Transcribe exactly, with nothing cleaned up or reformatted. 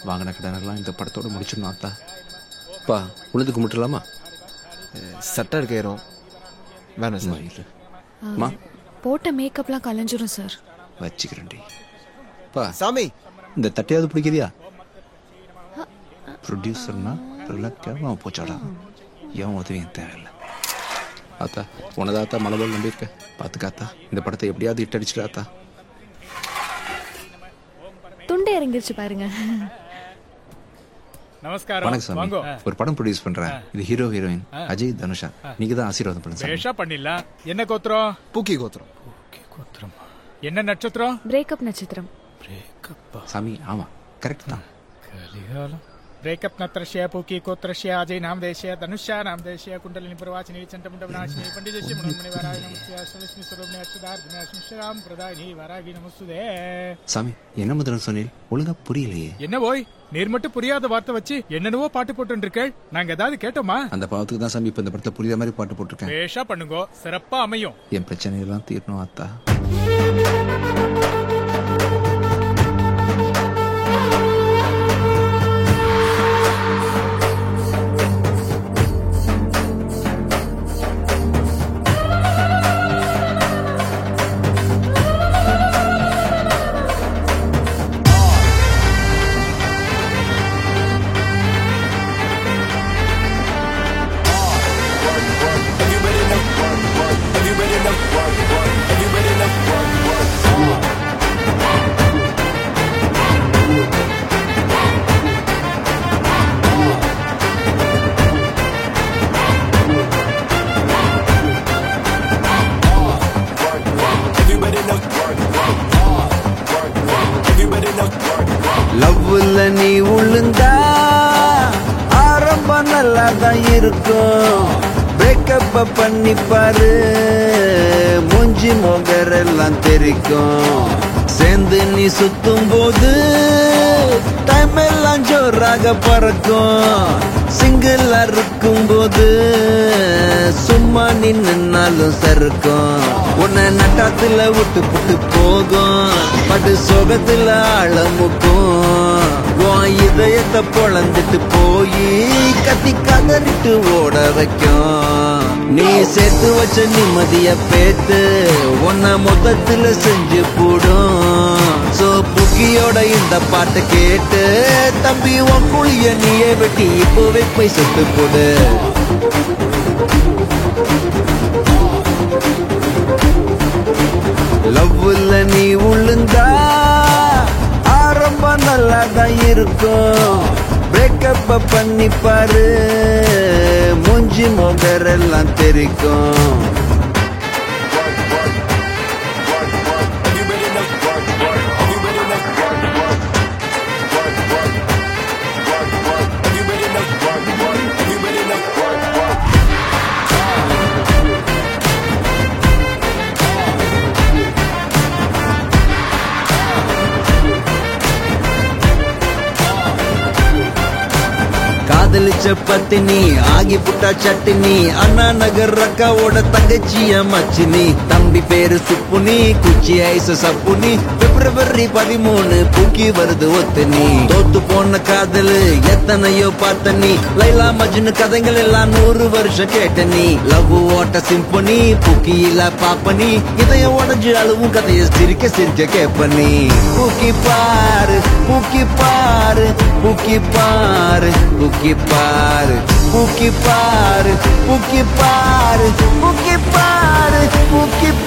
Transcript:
வாங்கின கடனெல்லாம் இந்த படத்தோடு முடிச்சிடணும் அத்தா. பா உனது கும்பிட்டுலாமா? சட்டை இருக்கையிரும் வேணும் சார். மா போட்ட மேக்கப்லாம் கலைஞ்சிரும் சார். வச்சுக்கிறேன்டி. பா சாமி இந்த தட்டையாவது பிடிக்கிறியா? ப்ரொடியூசர்னா கேவலம் போச்சாடா. ஏன் உதவியும் தேவையில்லை. ஆத்தா உனதாத்தா மலை போல் நம்பியிருக்க. பார்த்துக்காத்தா இந்த படத்தை எப்படியாவது இட்டடிச்சிடாத்தா. துண்டை இறங்கிருச்சு பாருங்க. நமஸ்காரம். வணக்கம் சாமி. ஒரு படம் ப்ரொடியூஸ் பண்றேன். இது ஹீரோ ஹீரோயின் அஜய் தனுஷா. நீங்க தான் ஆசீர்வாதம் பண்ணுங்க. பேஷா பண்ணிடலாம். என்ன கோத்திரம்? பூக்கி கோத்திரம். பூக்கி கோத்திரம். என்ன நட்சத்திரம்? பிரேக்கப் நட்சத்திரம். பிரேக்கப் சாமி ஆமா கரெக்ட் தான். கலிகாலம். பிரேக்கப் நத்ரஷ்ய பூக்கி கோத்திரஷ்ய அஜய் நாம தேசிய தனுஷா நாம தேசிய குண்டலினி பிரவாச்சினி சண்டமுண்ட விநாசினி பண்டிதேசி முனமணி வராகி நமஸ்தே அஷ்டலட்சுமி ஸ்வரூபிணி அஷ்டதார்த்தினி அஷ்மிஷராம் பிரதாயினி வராகி நமஸ்தே. சாமி என்ன முதல்ல சொன்னீர்? ஒழுங்கா புரியலையே. என்ன போய் நீர் மட்டும் புரியாத வார்த்தை வச்சு என்னென்னவோ பாட்டு போட்டு இருக்கேள். நாங்க ஏதாவது கேட்டோமா? அந்த பாவத்துக்கு தான் சாமி இப்ப இந்த படத்துல புரியாத மாதிரி பாட்டு போட்டிருக்கேன். பேஷா பண்ணுங்க, சிறப்பா அமையும். என் பிரச்சனையெல்லாம் தீரணும் அத்தா. லவ்ல நீ உளுந்தா ஆரம்பம் நல்லாதான் இருக்கும். பிரேக்கப் பண்ணி பாரு மூஞ்சி மோகரெல்லாம் தெரிக்கும். சேர்ந்து நீ சுத்தும் போது டைம் எல்லாம் ஜோராக பறக்கும். சிங்கிளா இருக்கும் போது சும்மா நின்னாலும் சறுக்கும். உன்னை நட்டாத்துல விட்டு புட்டு போகும். படு சோகத்துல ஆழமுக்கும். உன் இதயத்தை பொழந்துட்டு போய் கத்தி கதறிட்டு ஓட வைக்கும். நீ சேர்த்து வச்ச நிம்மதிய பேத்து உன்னை மொத்தத்துல செஞ்சு போடும். சோ புக்கியோட இந்த பாட்டை கேட்டு தம்பி உன் குழிய நீயே வெட்டி இப்போவே போய் செத்து போடு. லவ்ல நீ உளுந்தா ஆரம்பம் நல்லாதான் இருக்கும். பிரேக்கப் பண்ணி பாரு மூஞ்சி மோகரெல்லாம் தெரிக்கும். காதலிச்ச பத்தினி ஆகி புட்டா சட்டினி. அண்ணா நகர் ரக்காவோட தங்கச்சிய மச்சினி. தம்பி பேரு சுப்புனி குச்சி ஐச சப்புனி. பிப்ரவரி பதிமூணு பூக்கி வருது ஒத்துனி. தோத்து போன காதலு எத்தனையோ பார்த்த நீ. லைலா மஜ்னு கதைகள் எல்லாம் நூறு வருஷம் கேட்ட நீ. லவ் ஓட்ட சிம்பனி பூக்கியில பாப்பனி. இதைய உடஞ்சு அழுவும் கதைய சிரிக்க சிரிக்க கேப்பனி. பூக்கி பாரு பூக்கி பாரு பூக்கி பாரு பூக்கி பாரு பூக்கி பாரு பூக்கி பாரு பூக்கி பாரு பூக்கி